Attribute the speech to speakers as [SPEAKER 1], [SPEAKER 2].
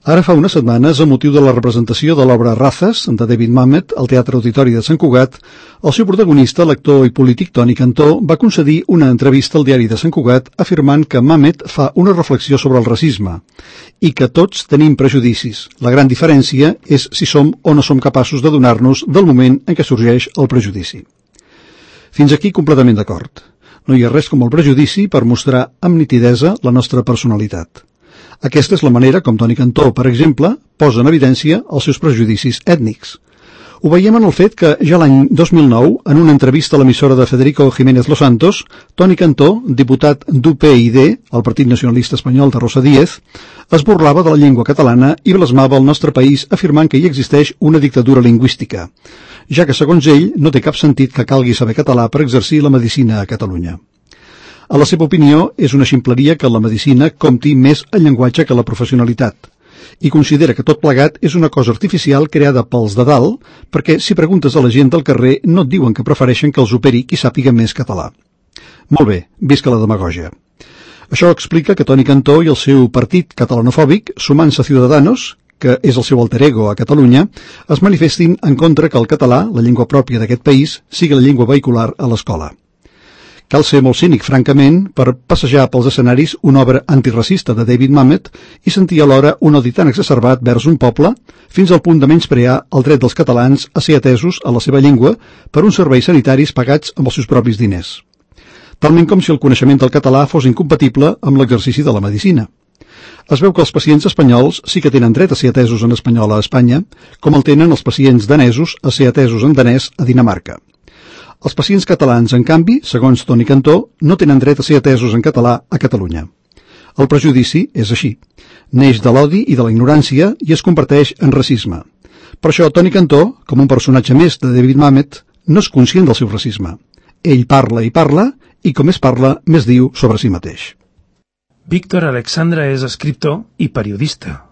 [SPEAKER 1] Ara fa unes setmanes, amb motiu de la representació de l'obra Razas, de David Mamet, al Teatre Auditori de Sant Cugat, el seu protagonista, l'actor i polític Toni Cantó, va concedir una entrevista al diari de Sant Cugat afirmant que Mamet fa una reflexió sobre el racisme i que tots tenim prejudicis. La gran diferència és si som o no som capaços de donar-nos del moment en què sorgeix el prejudici. Fins aquí completament d'acord. No hi ha res com el prejudici per mostrar amb nitidesa la nostra personalitat. Aquesta és la manera com Toni Cantó, per exemple, posa en evidència els seus prejudicis ètnics. Ho veiem en el fet que ja l'any 2009, en una entrevista a l'emissora de Federico Jiménez Los Santos, Toni Cantó, diputat d'UPyD, el Partit Nacionalista Espanyol de Rosa Díez, es burlava de la llengua catalana i blasmava el nostre país afirmant que hi existeix una dictadura lingüística, ja que, segons ell, no té cap sentit que calgui saber català per exercir la medicina a Catalunya. A la seva opinió, és una ximpleria que la medicina compti més el llenguatge que la professionalitat i considera que tot plegat és una cosa artificial creada pels de dalt perquè si preguntes a la gent del carrer no et diuen que prefereixen que els operi qui sàpiga més català. Molt bé, visca la demagògia. Això explica que Toni Cantó i el seu partit catalanofòbic, sumant-se a Ciudadanos, que és el seu alter ego a Catalunya, es manifestin en contra que el català, la llengua pròpia d'aquest país, sigui la llengua vehicular a l'escola. Cal ser molt cínic, francament, per passejar pels escenaris una obra antiracista de David Mamet i sentir alhora un odi tan exacerbat vers un poble fins al punt de menysprear el dret dels catalans a ser atesos a la seva llengua per uns serveis sanitaris pagats amb els seus propis diners. Talment com si el coneixement del català fos incompatible amb l'exercici de la medicina. Es veu que els pacients espanyols sí que tenen dret a ser atesos en espanyol a Espanya, com el tenen els pacients danesos a ser atesos en danès a Dinamarca. Els pacients catalans, en canvi, segons Toni Cantó, no tenen dret a ser atesos en català a Catalunya. El prejudici és així. Neix de l'odi i de la ignorància i es converteix en racisme. Per això Toni Cantó, com un personatge més de David Mamet, no és conscient del seu racisme. Ell parla i com més parla, més diu sobre si mateix.
[SPEAKER 2] Víctor Alexandra és escriptor i periodista.